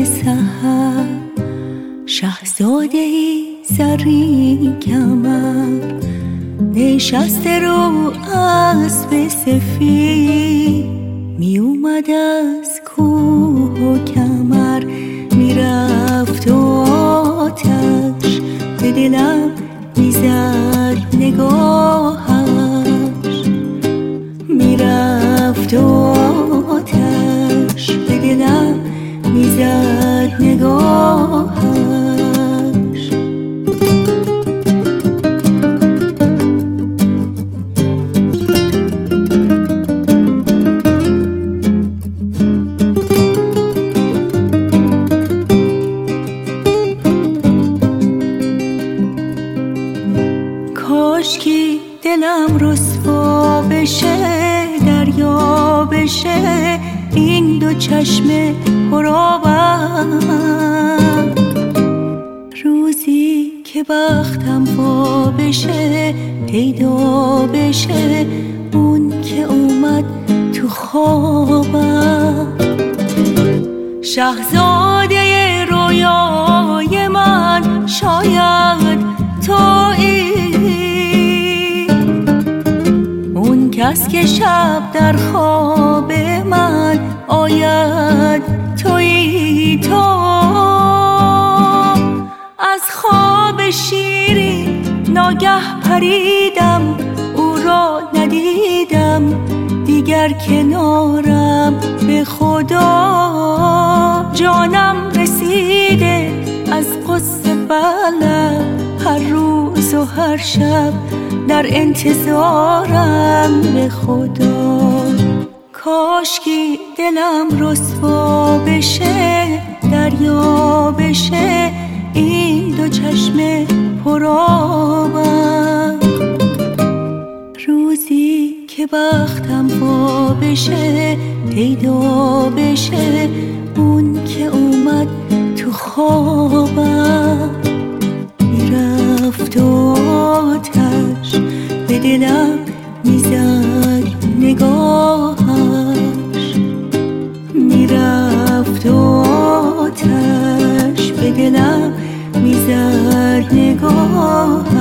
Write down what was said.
سحر، شهزاده ای زرین کمر، نشسته رو اسب سفید، می اومد از کوه و کمر، میرفت و آتش به دلم میزد نگاهش، میرفت و آتش به دلم میزد نگاهش. کاشکی دلم رسوا بشه، دریا بشه این دو چشم پرآبم، روزی که بختم وا بشه، پیدا بشه اون که اومد تو خوابم. شهزاده رویای من شاید تویی، اون کس که شب در خواب من آید تویی تو. از خواب شیرین ناگه پریدم، او را ندیدم دیگر کنارم، به خدا جانم رسیده از قصه بلم، هر روز و هر شب در انتظارم، به خدا کاشکی دلم رسوا بشه، دریا بشه این دو چشم پرآبم، روزی که بختم وا بشه، پیدا بشه اون که اومد تو خوابم، میرفت و آتش به دلم میزد نگاهش، میرفت و آتش به دلم میزد نگاهش.